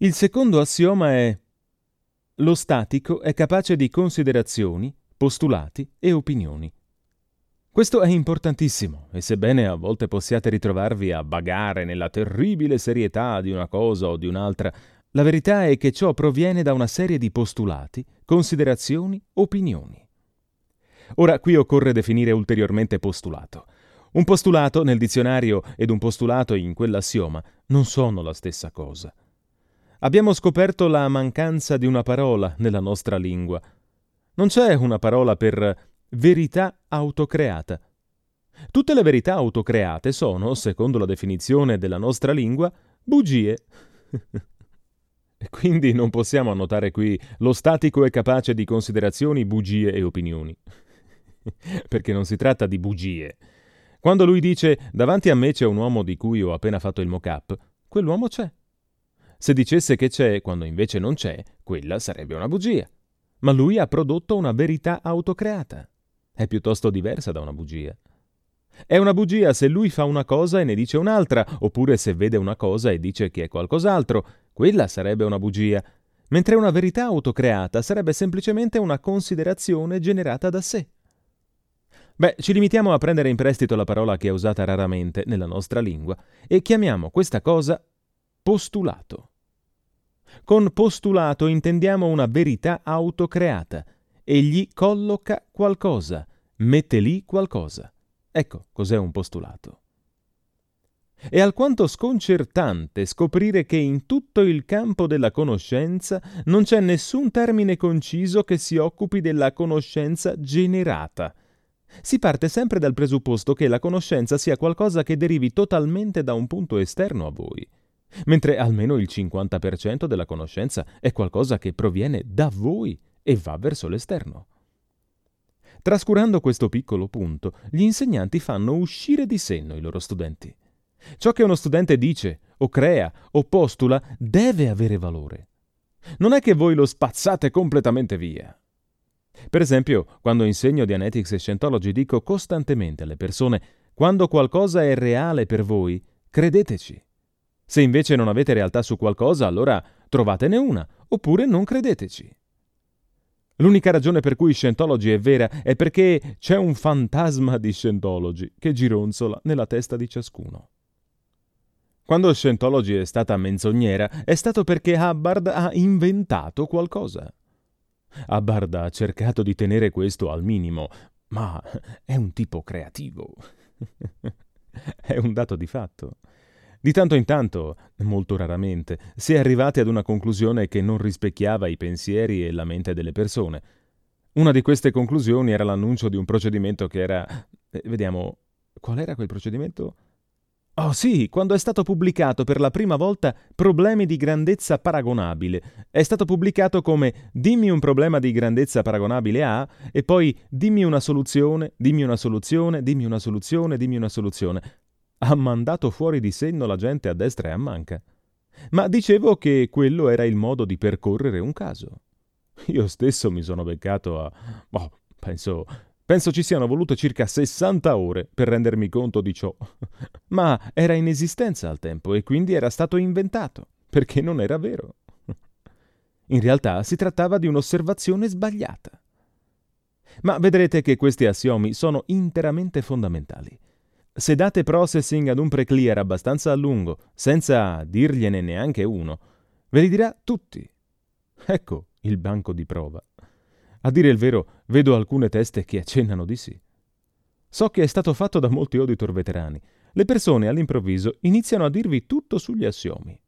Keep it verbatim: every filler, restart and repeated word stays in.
Il secondo assioma è: lo statico è capace di considerazioni, postulati e opinioni. Questo è importantissimo, e sebbene a volte possiate ritrovarvi a vagare nella terribile serietà di una cosa o di un'altra, la verità è che ciò proviene da una serie di postulati, considerazioni, opinioni. Ora, qui occorre definire ulteriormente postulato. Un postulato nel dizionario ed un postulato in quell'assioma non sono la stessa cosa. Abbiamo scoperto la mancanza di una parola nella nostra lingua. Non c'è una parola per verità autocreata. Tutte le verità autocreate sono, secondo la definizione della nostra lingua, bugie. E quindi non possiamo annotare qui: lo statico è capace di considerazioni, bugie e opinioni. Perché non si tratta di bugie. Quando lui dice davanti a me c'è un uomo di cui ho appena fatto il mock-up, quell'uomo c'è. Se dicesse che c'è quando invece non c'è, quella sarebbe una bugia. Ma lui ha prodotto una verità autocreata. È piuttosto diversa da una bugia. È una bugia se lui fa una cosa e ne dice un'altra, oppure se vede una cosa e dice che è qualcos'altro. Quella sarebbe una bugia. Mentre una verità autocreata sarebbe semplicemente una considerazione generata da sé. Beh, ci limitiamo a prendere in prestito la parola che è usata raramente nella nostra lingua e chiamiamo questa cosa postulato. Con postulato intendiamo una verità autocreata. Egli colloca qualcosa, mette lì qualcosa. Ecco cos'è un postulato. È alquanto sconcertante scoprire che in tutto il campo della conoscenza non c'è nessun termine conciso che si occupi della conoscenza generata. Si parte sempre dal presupposto che la conoscenza sia qualcosa che derivi totalmente da un punto esterno a voi, mentre almeno il cinquanta per cento della conoscenza è qualcosa che proviene da voi e va verso l'esterno. Trascurando questo piccolo punto, gli insegnanti fanno uscire di senno i loro studenti. Ciò che uno studente dice, o crea, o postula, deve avere valore. Non è che voi lo spazzate completamente via. Per esempio, quando insegno Dianetics e Scientology dico costantemente alle persone: quando qualcosa è reale per voi, credeteci. Se invece non avete realtà su qualcosa, allora trovatene una, oppure non credeteci. L'unica ragione per cui Scientology è vera è perché c'è un fantasma di Scientology che gironzola nella testa di ciascuno. Quando Scientology è stata menzognera, è stato perché Hubbard ha inventato qualcosa. Hubbard ha cercato di tenere questo al minimo, ma è un tipo creativo. È un dato di fatto. Di tanto in tanto, molto raramente, si è arrivati ad una conclusione che non rispecchiava i pensieri e la mente delle persone. Una di queste conclusioni era l'annuncio di un procedimento che era... Eh, vediamo, qual era quel procedimento? Oh sì, quando è stato pubblicato per la prima volta Problemi di grandezza paragonabile. È stato pubblicato come dimmi un problema di grandezza paragonabile a, e poi dimmi una soluzione, dimmi una soluzione, dimmi una soluzione, dimmi una soluzione. Ha mandato fuori di senno la gente a destra e a manca. Ma dicevo che quello era il modo di percorrere un caso. Io stesso mi sono beccato a... Oh, penso... Penso ci siano volute circa sessanta ore per rendermi conto di ciò. Ma era in esistenza al tempo e quindi era stato inventato, perché non era vero. In realtà si trattava di un'osservazione sbagliata. Ma vedrete che questi assiomi sono interamente fondamentali. Se date processing ad un preclear abbastanza a lungo, senza dirgliene neanche uno, ve li dirà tutti. Ecco il banco di prova. A dire il vero, vedo alcune teste che accennano di sì. So che è stato fatto da molti auditor veterani. Le persone all'improvviso iniziano a dirvi tutto sugli assiomi.